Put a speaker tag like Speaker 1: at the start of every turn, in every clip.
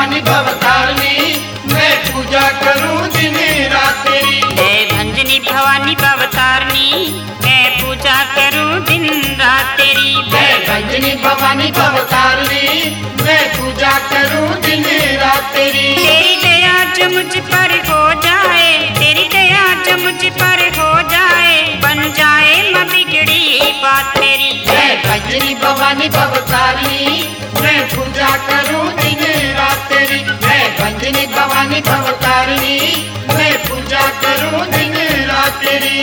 Speaker 1: भवानी भवतारिणी, मैं पूजा करूं दिन रात तेरी।
Speaker 2: जय भंजनी भवानी भवतारिणी, मैं पूजा करूं दिन रात तेरी।
Speaker 1: जय भंजनी भवानी भवतारिणी, मैं पूजा करूं दिन रात तेरी।
Speaker 2: तेरी दया जो मुझ पर हो जाए, तेरी दया जो मुझ पर हो जाए, बन जाए मैं बिगड़ी बात तेरी।
Speaker 1: जय भंजनी भवानी भवतारिणी, मैं पूजा करूं दिन रात तेरी। जय भंजनी भवानी भवतारिणी, मैं पूजा करूं दिन रात तेरी।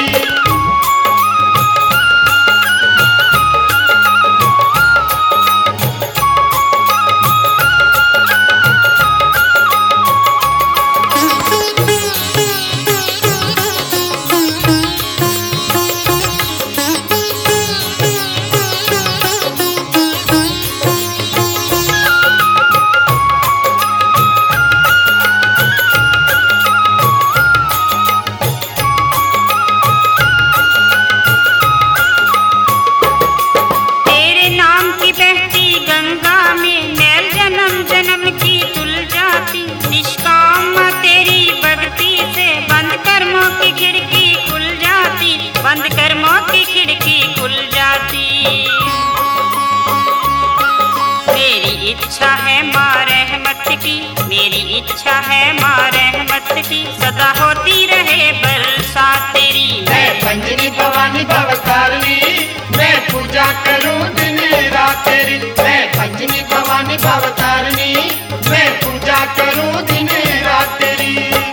Speaker 2: बंद कर्मों की खिड़की खुल जाती। मेरी इच्छा है माँ रहमत की, मेरी इच्छा है माँ रहमत की, सदा होती रहे बरसात तेरी।
Speaker 1: जय भंजनी भवानी भवतारिणी, मैं पूजा करूं दिन रात तेरी। जय भंजनी भवानी भवतारिणी, मैं पूजा करूं दिन रात तेरी।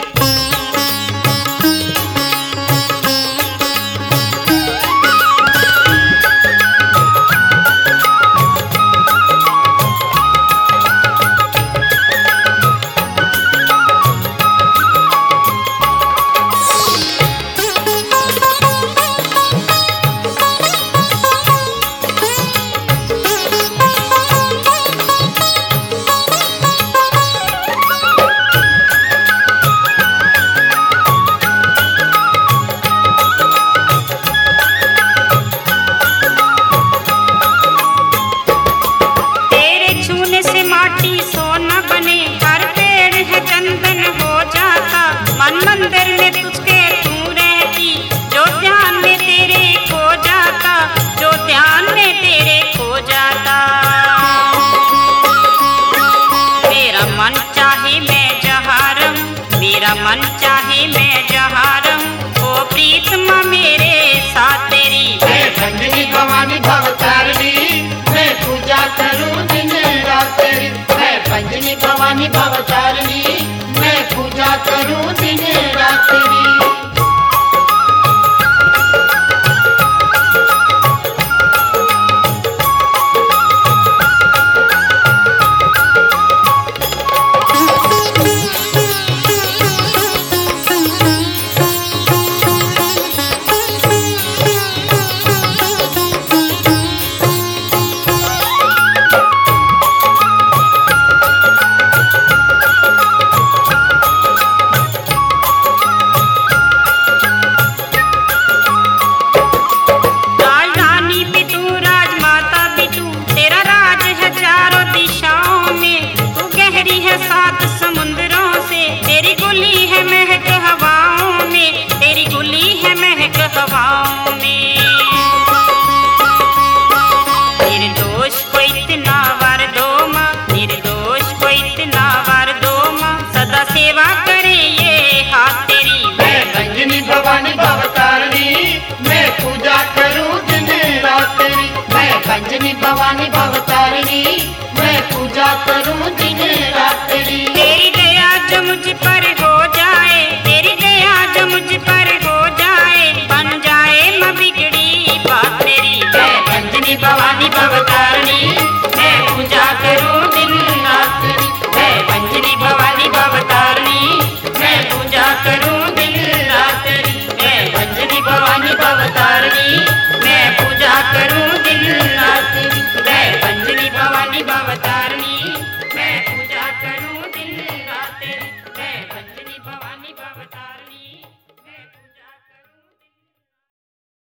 Speaker 2: मंदिर में तुझके तू रहती, जो ध्यान में तेरे खो जाता, जो ध्यान में तेरे खो जाता। मेरा मन चाहे मैं जहाँ रहूं, मेरा मन चाहे मैं जहाँ रहूं, ओ प्रीतमा मेरे साथ तेरी।
Speaker 1: जय भंजनी भवानी भवतारिणी, मैं पूजा करूं दिन रात तेरी। जय भंजनी भवानी भवतारिणी, मैं पूजा करूं दिन रात तेरी।
Speaker 2: सात समुद्रों से तेरी गुली है महक हवाओं में, तेरी गुली है महक हवाओं में। निर्दोष को इतना वर दो माँ, निर्दोष को इतना वर दो माँ, सदा सेवा करे ये हाथ तेरी।
Speaker 1: जय भंजनी भवानी भवतारिणी, मैं पूजा करूं दिन रात तेरी। जय भंजनी भवानी भवतारिणी, मैं पूजा करूं दिन रात तेरी।
Speaker 2: तेरी दया जो मुझ पर